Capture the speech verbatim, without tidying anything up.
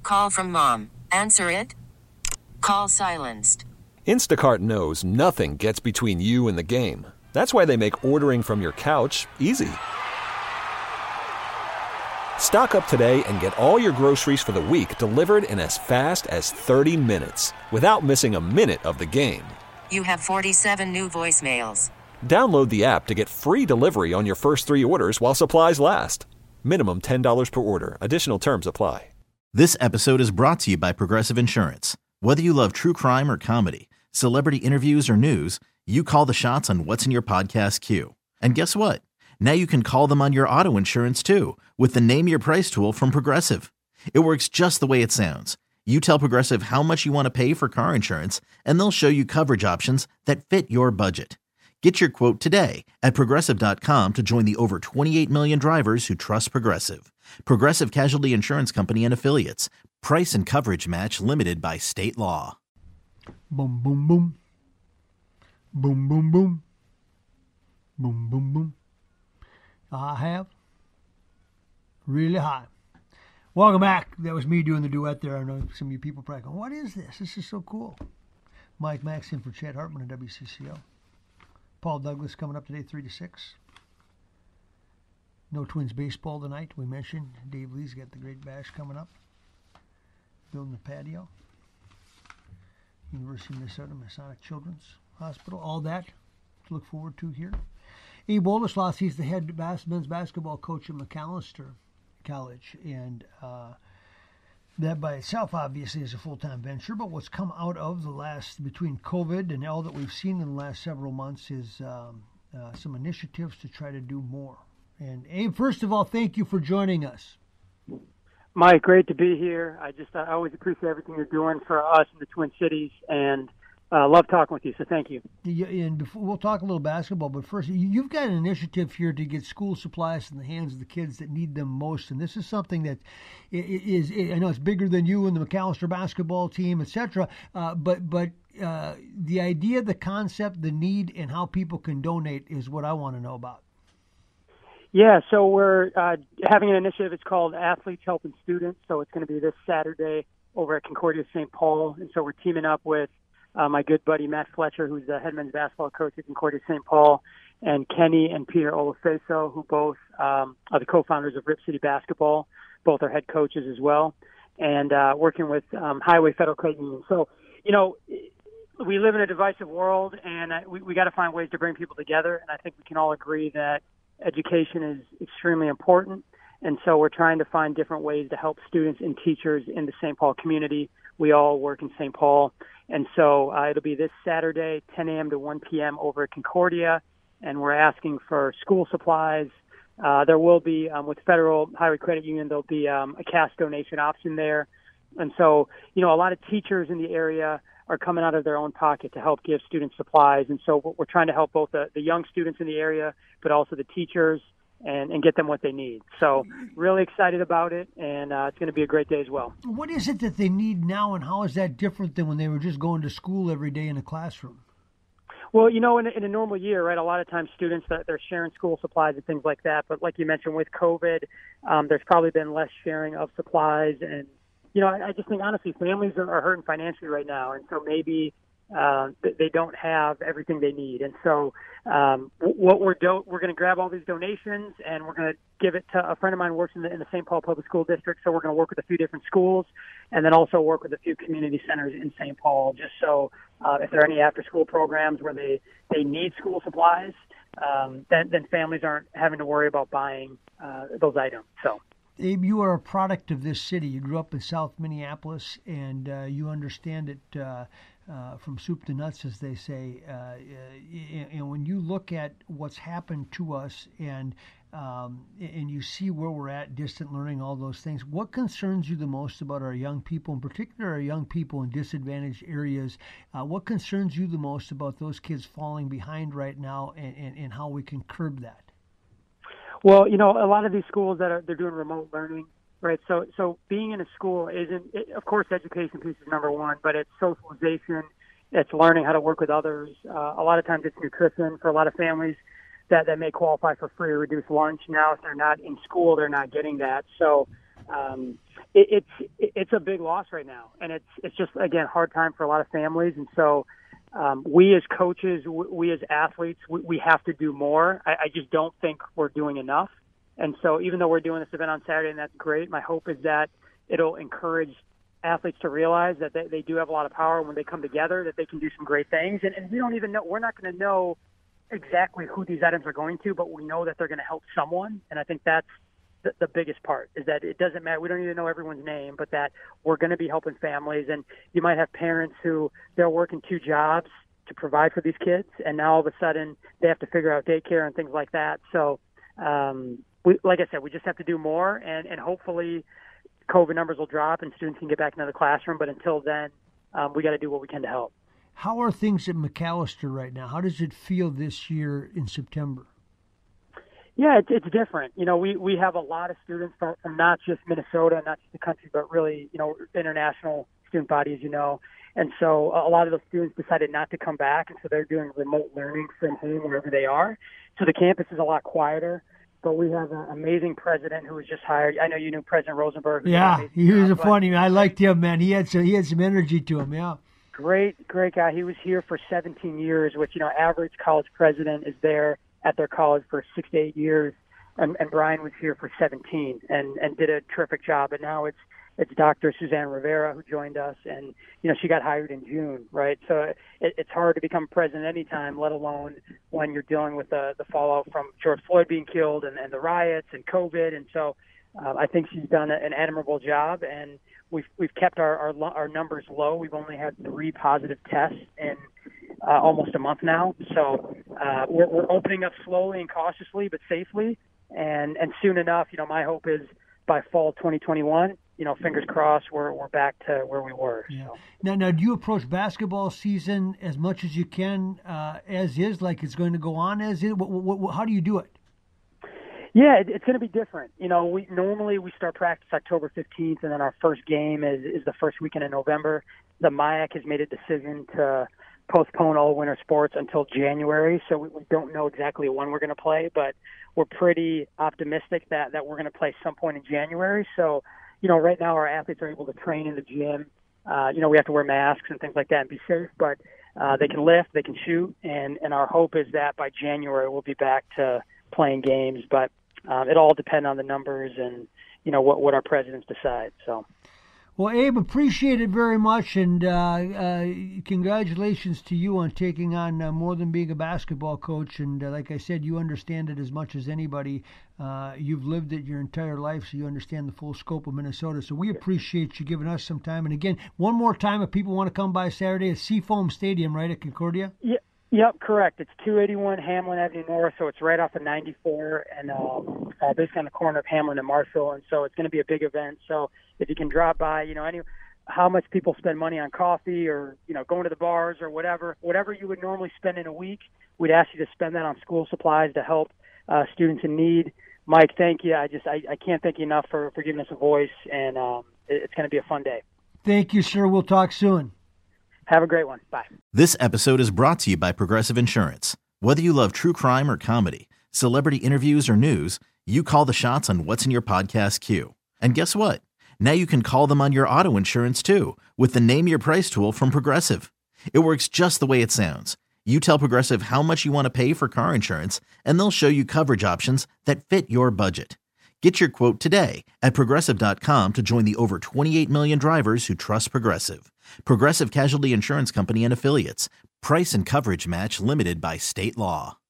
Call from mom. Answer it. Call silenced. Instacart knows nothing gets between you and the game. That's why they make ordering from your couch easy. Stock up today and get all your groceries for the week delivered in as fast as thirty minutes without missing a minute of the game. You have forty-seven new voicemails. Download the app to get free delivery on your first three orders while supplies last. Minimum ten dollars per order. Additional terms apply. This episode is brought to you by Progressive Insurance. Whether you love true crime or comedy, celebrity interviews or news, you call the shots on what's in your podcast queue. And guess what? Now you can call them on your auto insurance too with the Name Your Price tool from Progressive. It works just the way it sounds. You tell Progressive how much you want to pay for car insurance, and they'll show you coverage options that fit your budget. Get your quote today at Progressive dot com to join the over twenty-eight million drivers who trust Progressive. Progressive Casualty Insurance Company and Affiliates. Price and coverage match limited by state law. Boom, boom, boom. Boom, boom, boom. Boom, boom, boom. I have. Really high. Welcome back. That was me doing the duet there. I know some of you people probably going, what is this? This is so cool. Mike Max in for Chad Hartman at W C C O. Paul Douglas coming up today, three to six. No Twins baseball tonight. We mentioned Dave Lee's got the Great Bash coming up. Building the patio. University of Minnesota Masonic Children's Hospital. All that to look forward to here. Abe Olderslaus, he's the head bas- men's basketball coach at McAllister College. And uh, that by itself, obviously, is a full-time venture. But what's come out of the last, between COVID and all that we've seen in the last several months is um, uh, some initiatives to try to do more. And Abe, first of all, thank you for joining us. Mike, great to be here. I just I always appreciate everything you're doing for us in the Twin Cities, and uh, love talking with you, so thank you. And before, we'll talk a little basketball, but first, you've got an initiative here to get school supplies in the hands of the kids that need them most, and this is something that is, I know it's bigger than you and the McAllister basketball team, et cetera, uh, but, but uh, the idea, the concept, the need, and how people can donate is what I want to know about. Yeah, so we're uh, having an initiative. It's called Athletes Helping Students. So it's going to be this Saturday over at Concordia Saint Paul. And so we're teaming up with uh, my good buddy Matt Fletcher, who's the head men's basketball coach at Concordia Saint Paul, and Kenny and Peter Olafeso, who both um, are the co-founders of Rip City Basketball. Both are head coaches as well, and uh, working with um, Highway Federal Credit Union. So, you know, we live in a divisive world, and uh, we, we got to find ways to bring people together. And I think we can all agree that education is extremely important, and so we're trying to find different ways to help students and teachers in the Saint Paul community. We all work in Saint Paul, and so uh, it'll be this Saturday, ten a.m. to one p.m. over at Concordia, and we're asking for school supplies. Uh, there will be, um, with Federal Highway Credit Union, there'll be um, a cash donation option there, and so, you know, a lot of teachers in the area are coming out of their own pocket to help give students supplies. And so we're trying to help both the, the young students in the area, but also the teachers, and, and get them what they need. So really excited about it, and uh, it's going to be a great day as well. What is it that they need now, and how is that different than when they were just going to school every day in a classroom? Well, you know, in, in a normal year, right, a lot of times students, they're sharing school supplies and things like that. But like you mentioned, with COVID, um, there's probably been less sharing of supplies. And you know, I, I just think, honestly, families are, are hurting financially right now. And so maybe uh, they don't have everything they need. And so um, what we're do- we're going to grab all these donations, and we're going to give it to a friend of mine who works in the, in the Saint Paul Public School District. So we're going to work with a few different schools, and then also work with a few community centers in Saint Paul, just so uh, if there are any after-school programs where they, they need school supplies, um, then, then families aren't having to worry about buying uh, those items. So. Abe, you are a product of this city. You grew up in South Minneapolis, and uh, you understand it uh, uh, from soup to nuts, as they say. Uh, and when you look at what's happened to us, and um, and you see where we're at, distant learning, all those things, what concerns you the most about our young people, in particular our young people in disadvantaged areas? Uh, what concerns you the most about those kids falling behind right now, and, and, and how we can curb that? Well, you know, a lot of these schools that are they're doing remote learning, right? So, so being in a school isn't, it, of course, education piece is number one, but it's socialization, it's learning how to work with others. Uh, a lot of times, it's nutrition for a lot of families that that may qualify for free or reduced lunch. Now, if they're not in school, they're not getting that. So, um, it, it's it's a big loss right now, and it's it's just again hard time for a lot of families, and so um, we as coaches, we as athletes, we, we have to do more. I, I just don't think we're doing enough, and so even though we're doing this event on Saturday, and that's great, my hope is that it'll encourage athletes to realize that they, they do have a lot of power when they come together, that they can do some great things, and, and we don't even know, we're not going to know exactly who these items are going to, but we know that they're going to help someone, and I think that's the, the biggest part, is that it doesn't matter. We don't even know everyone's name, but that we're going to be helping families, and you might have parents who they're working two jobs to provide for these kids, and now all of a sudden they have to figure out daycare and things like that. So, um, we, like I said, we just have to do more, and, and hopefully COVID numbers will drop and students can get back into the classroom. But until then, um, we got to do what we can to help. How are things at Macalester right now? How does it feel this year in September? Yeah, it's, it's different. You know, we, we have a lot of students from, from not just Minnesota, not just the country, but really, you know, international student body, as you know. And so a lot of those students decided not to come back, and so they're doing remote learning from home wherever they are. So the campus is a lot quieter. But we have an amazing president who was just hired. I know you knew President Rosenberg. Yeah, he was a funny man. I liked him, man. He had some, he had some energy to him, yeah. Great, great guy. He was here for seventeen years, which, you know, average college president is there at their college for six to eight years. And, and Brian was here for seventeen and, and did a terrific job. And now it's it's Doctor Suzanne Rivera who joined us. And, you know, she got hired in June, right? So it, it's hard to become president anytime, let alone when you're dealing with the, the fallout from George Floyd being killed and, and the riots and COVID. And so uh, I think she's done an admirable job. And we've, we've kept our, our, our numbers low. We've only had three positive tests in uh, almost a month now. So uh, we're, we're opening up slowly and cautiously, but safely. And, and soon enough, you know, my hope is by fall twenty twenty-one, you know, fingers crossed, we're we're back to where we were. Yeah. So. Now, now, do you approach basketball season as much as you can uh, as is, like it's going to go on as is? What, what, what, how do you do it? Yeah, it, it's going to be different. You know, we normally we start practice October fifteenth, and then our first game is is the first weekend in November. The M I A C has made a decision to postpone all winter sports until January, so we, we don't know exactly when we're going to play, but we're pretty optimistic that, that we're going to play some point in January. So, you know, right now our athletes are able to train in the gym. Uh, you know, we have to wear masks and things like that and be safe, but uh, they can lift, they can shoot, and, and our hope is that by January we'll be back to playing games. But um, it all depends on the numbers and, you know, what, what our presidents decide. So. Well, Abe, appreciate it very much, and uh, uh, congratulations to you on taking on uh, more than being a basketball coach. And uh, like I said, you understand it as much as anybody. Uh, you've lived it your entire life, so you understand the full scope of Minnesota. So we appreciate you giving us some time. And again, one more time, if people want to come by Saturday, it's Seafoam Stadium, right, at Concordia? Yeah. Yep, correct. It's two eighty-one Hamlin Avenue North, so it's right off of ninety-four and uh, uh, basically on the corner of Hamlin and Marshall, and so it's going to be a big event. So if you can drop by, you know, any how much people spend money on coffee or, you know, going to the bars or whatever, whatever you would normally spend in a week, we'd ask you to spend that on school supplies to help uh, students in need. Mike, thank you. I just I, I can't thank you enough for, for giving us a voice, and um, it, it's going to be a fun day. Thank you, sir. We'll talk soon. Have a great one. Bye. This episode is brought to you by Progressive Insurance. Whether you love true crime or comedy, celebrity interviews or news, you call the shots on what's in your podcast queue. And guess what? Now you can call them on your auto insurance too with the Name Your Price tool from Progressive. It works just the way it sounds. You tell Progressive how much you want to pay for car insurance, and they'll show you coverage options that fit your budget. Get your quote today at Progressive dot com to join the over twenty-eight million drivers who trust Progressive. Progressive Casualty Insurance Company and Affiliates. Price and coverage match limited by state law.